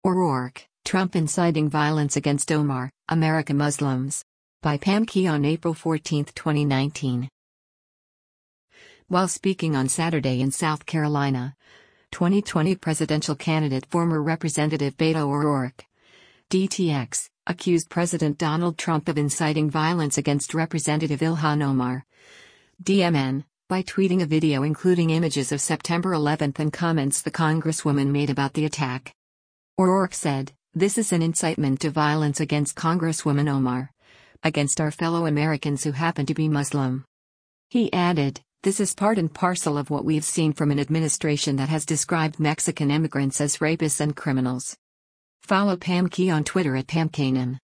O'Rourke, Trump inciting violence against Omar, America Muslims. By Pam Key on April 14, 2019. While speaking on Saturday in South Carolina, 2020 presidential candidate former Representative Beto O'Rourke, DTX, accused President Donald Trump of inciting violence against Representative Ilhan Omar, DMN, by tweeting a video including images of September 11 and comments the Congresswoman made about the attack. O'Rourke said, "This is an incitement to violence against Congresswoman Omar, against our fellow Americans who happen to be Muslim." He added, "This is part and parcel of what we've seen from an administration that has described Mexican immigrants as rapists and criminals." Follow Pam Key on Twitter at PamKanan.